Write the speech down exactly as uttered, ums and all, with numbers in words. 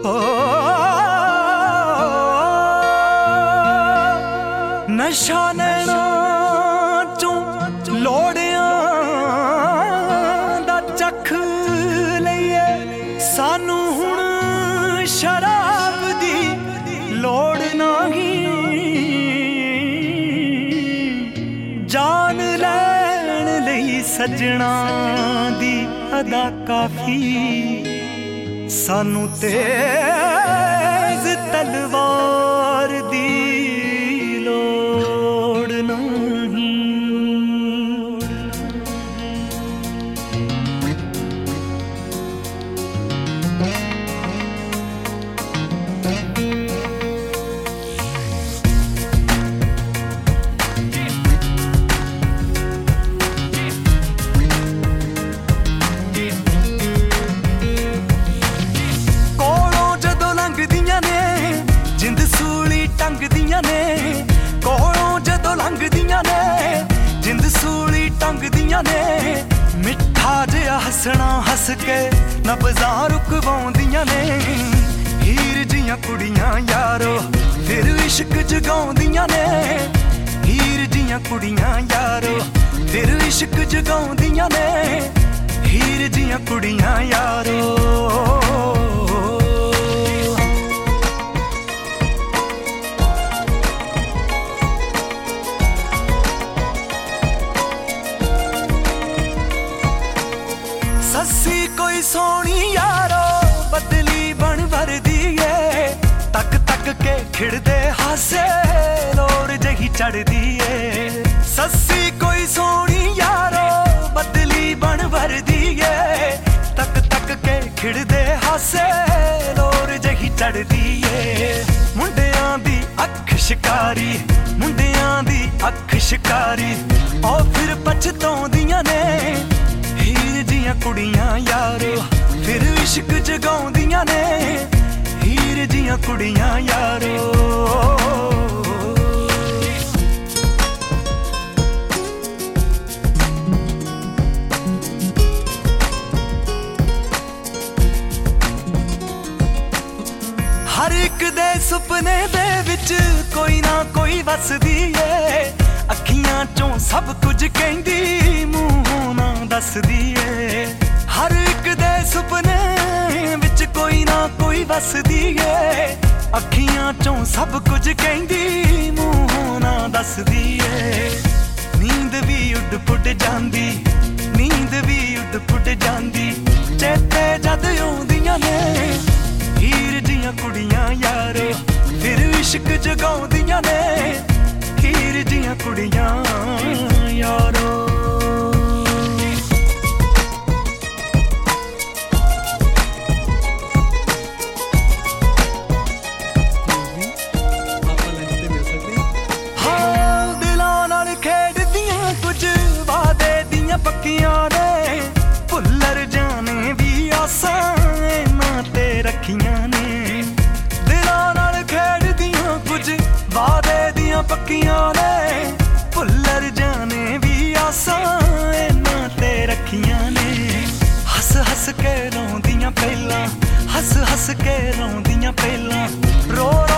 नशा नैना चों लोड़ियां दा चख लईए सानू हुण शराब दी लोड़ नहीं। जान लैण लई सजना दी अदा काफी सानू तेज तलवार दी मिठा जिहा हसना हस के नब्ज़ां रुकवाउंदियां ने। हीर जियां कुड़ियां यारो फिर इश्क जगाउंदियां ने। हीर जियां कुड़ियां यारो फिर इश्क जगाउंदियां ने। हीर जियां कुड़ियां यारो सस्सी कोई सोनी यारो बदली बन भरदी है। तक तक के खिड़दे हासे लोड़ जही चढ़दी है। सस्सी कोई सोनी यारो बदली बन भरदी है। तक तक के खिड़दे हासे लोड़ जही चढ़दी है। मुंडियां दी अख शिकारी मुंडियां दी अख शिकारी ओ फिर पछताउंदियां ने। हीर जियां कुड़ियां यारो फिर इश्क जगाउंदियां ने। हीर जियां कुड़ियां यारो हर एक दे सुपने दे विच कोई ना कोई वसदी है। अखियां चों सब कुछ कहंदी मूंहों ना दसदी है। हर एक दे सुपने विच कोई ना कोई वसदी है। अखियां चों सब कुछ कहंदी मूंहों ना दसदी है। नींद भी उड पुड जांदी नींद भी उड पुड जांदी चेते जद आउंदियां ने। हीर जियां कुड़ियां यारो फिर इश्क जगाउंदियां ने। हीर जियां कुड़ियां यारो पक्कियां ने। भुल्लर जाने भी आसां इन्हां ते रखियां ने। दिलां नाल खेडदियां कुछ वादे दियां पक्कियां ने। भुल्लर जाने भी आसां इन्हां ते रखियां ने। हस हस के रोंदियां पहलां हस हस के रोंदियां पहलां रो